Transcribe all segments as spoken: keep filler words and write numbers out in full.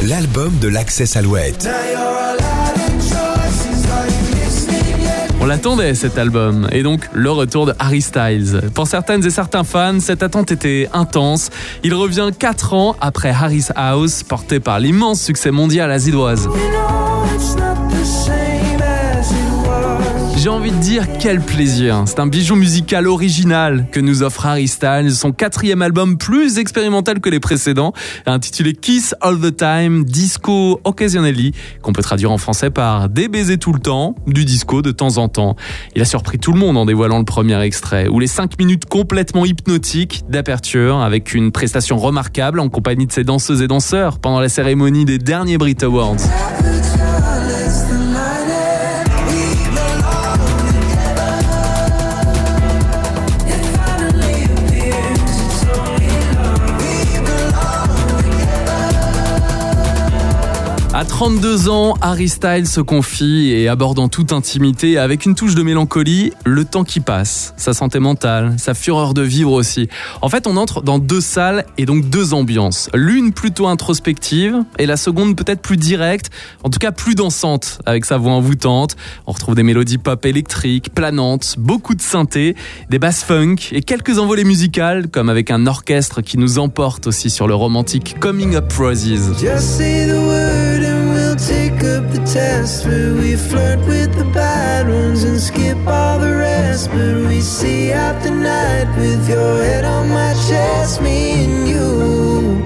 l'album de l'Access Alouette. On l'attendait cet album, et donc le retour de Harry Styles. Pour certaines et certains fans, cette attente était intense. Il revient quatre ans après Harry's House, porté par l'immense succès mondial azidoise. J'ai envie de dire quel plaisir. C'est un bijou musical original que nous offre Harry Styles, son quatrième album plus expérimental que les précédents, intitulé Kiss All the Time, Disco Occasionally, qu'on peut traduire en français par des baisers tout le temps, du disco de temps en temps. Il a surpris tout le monde en dévoilant le premier extrait, ou les cinq minutes complètement hypnotiques d'aperture, avec une prestation remarquable en compagnie de ses danseuses et danseurs pendant la cérémonie des derniers Brit Awards. À trente-deux ans, Harry Styles se confie et aborde en toute intimité, avec une touche de mélancolie, le temps qui passe, sa santé mentale, sa fureur de vivre aussi. En fait, on entre dans deux salles et donc deux ambiances. L'une plutôt introspective et la seconde peut-être plus directe, en tout cas plus dansante, avec sa voix envoûtante. On retrouve des mélodies pop électriques, planantes, beaucoup de synthé, des basses funk et quelques envolées musicales, comme avec un orchestre qui nous emporte aussi sur le romantique Coming Up Roses. Just say the word and we'll take up the test, where we flirt with the bad ones and skip all the rest, but we see out the night with your head on my chest, me and you.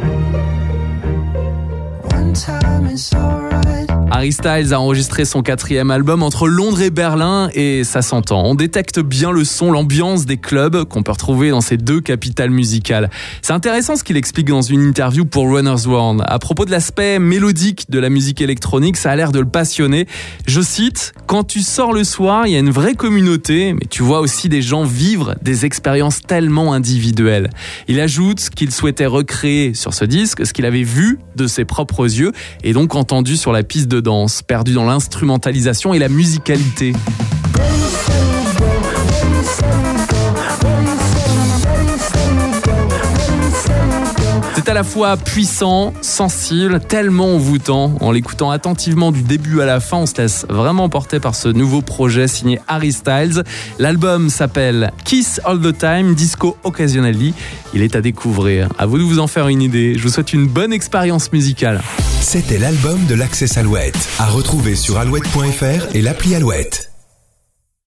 One time it's alright. Harry Styles a enregistré son quatrième album entre Londres et Berlin et ça s'entend. On détecte bien le son, l'ambiance des clubs qu'on peut retrouver dans ces deux capitales musicales. C'est intéressant ce qu'il explique dans une interview pour Runner's World. À propos de l'aspect mélodique de la musique électronique, ça a l'air de le passionner. Je cite, « Quand tu sors le soir, il y a une vraie communauté, mais tu vois aussi des gens vivre des expériences tellement individuelles. » Il ajoute qu'il souhaitait recréer sur ce disque ce qu'il avait vu de ses propres yeux et donc entendu sur la piste de danse, perdu dans l'instrumentalisation et la musicalité. C'est à la fois puissant, sensible, tellement envoûtant. En l'écoutant attentivement du début à la fin, on se laisse vraiment porter par ce nouveau projet signé Harry Styles. L'album s'appelle Kiss All the Time, Disco Occasionally. Il est à découvrir. À vous de vous en faire une idée. Je vous souhaite une bonne expérience musicale. C'était l'album de l'Access Alouette, à retrouver sur alouette point f r et l'appli Alouette.